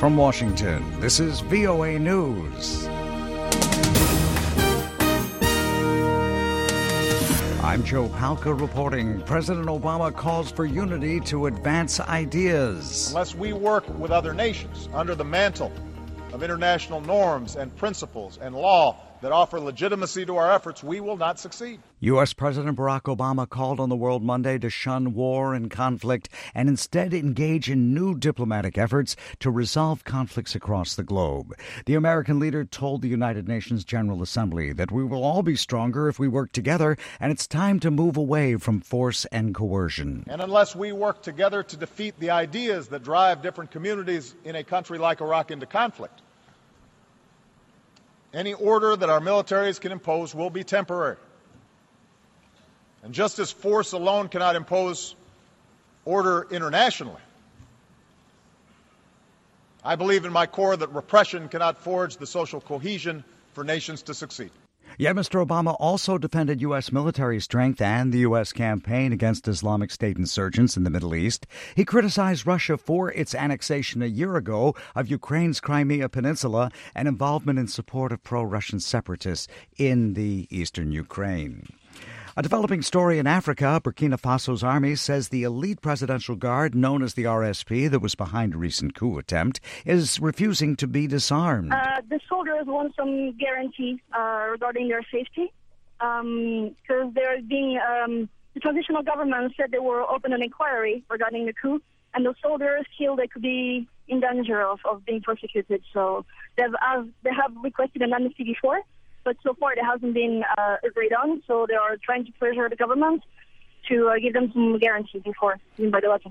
From Washington, this is VOA News. I'm Joe Palca reporting. President Obama calls for unity to advance ideas. Unless we work with other nations under the mantle of international norms and principles and law that offer legitimacy to our efforts, we will not succeed. U.S. President Barack Obama called on the world Monday to shun war and conflict and instead engage in new diplomatic efforts to resolve conflicts across the globe. The American leader told the United Nations General Assembly that we will all be stronger if we work together, and it's time to move away from force and coercion. And unless we work together to defeat the ideas that drive different communities in a country like Iraq into conflict, any order that our militaries can impose will be temporary. And just as force alone cannot impose order internationally, I believe in my core that repression cannot forge the social cohesion for nations to succeed. Yet Mr. Obama also defended U.S. military strength and the U.S. campaign against Islamic State insurgents in the Middle East. He criticized Russia for its annexation a year ago of Ukraine's Crimea Peninsula and involvement in support of pro-Russian separatists in the eastern Ukraine. A developing story in Africa, Burkina Faso's army says the elite presidential guard, known as the RSP, that was behind a recent coup attempt, is refusing to be disarmed. The soldiers want some guarantee regarding their safety because they're being the transitional government said they will open an inquiry regarding the coup, and the soldiers feel they could be in danger of being persecuted. So they have requested an amnesty before, but so far it hasn't been agreed on. So they are trying to pressure the government to give them some guarantee before, by the way.